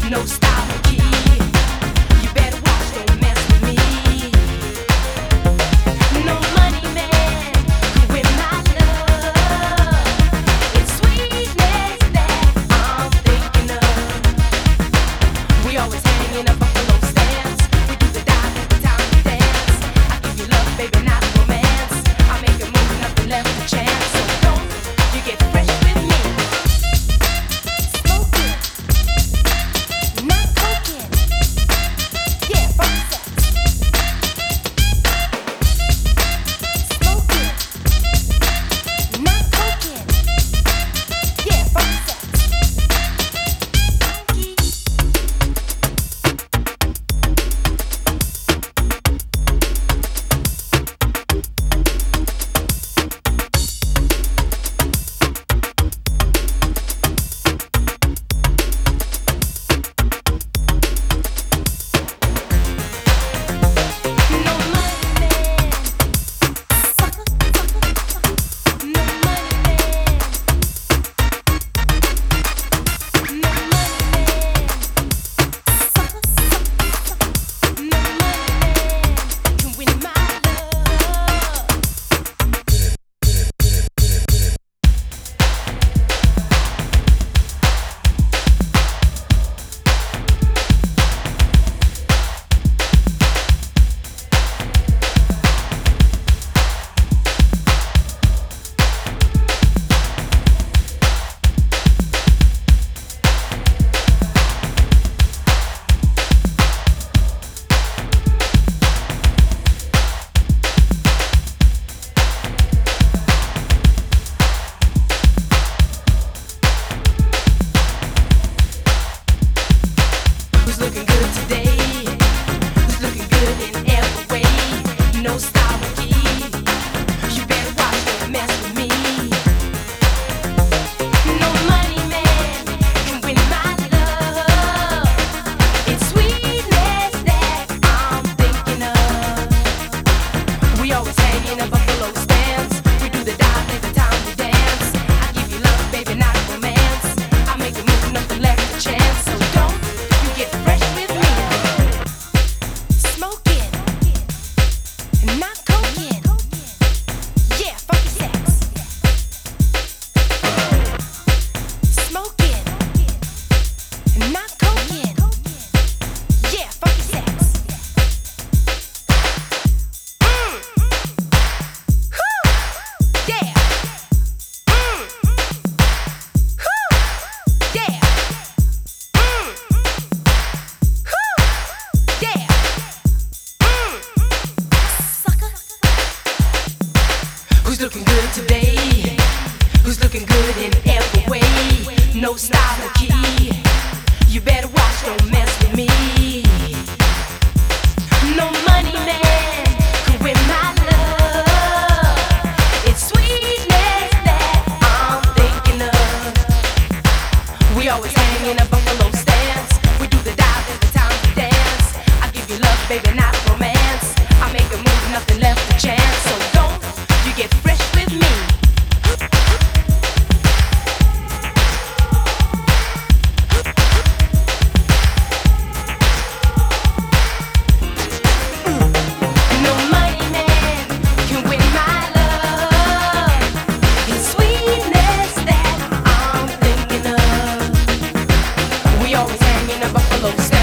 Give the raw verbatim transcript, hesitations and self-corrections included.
no style or key. You better watch, don't mess with me. No money man can win my love. It's sweetness that I'm thinking of. We always hang in a buffalo stance. We do the dive every time we dance. I give you love, baby, not romance. I make a move, nothing left to chance. So don't you get fresh with me. Smoking, not coking. Yeah, funky sex. Smoking, not coking. Yeah, funky sex. No money man, sucker, sucker, sucker. No money man, no money man, sucker, sucker, sucker. No money man can win my love. Who's looking good today? Who's looking good in every way? No style or key. You better watch, don't mess with me. No money man can win my love. It's sweetness that I'm thinking of. We always hang in a buffalo stance. We do the dive every time we dance. I give you love, baby, not romance. I make a move, nothing left to chance. So don't you get fresh with me. Smoking, not coking. Yeah, funky sex. Smoking, not coking. Yeah, funky sex. Mm. Whew. Yeah. Mm. Whew. Yeah. Mm. Whew. Yeah. Mm. Sucker. Who's looking good today? Who's looking good in every way? No style or key. You better watch, don't mess with me. No money man can win my love. It's sweetness that I'm thinking of. We always hang in a buffalo stance. We do the dive every time we dance. I give you love, baby, not romance. I make a move, nothing left to chance. So don't you get fresh with me. No money man can win my love. It's sweetness that I'm thinking of. We always hang in a buffalo stance.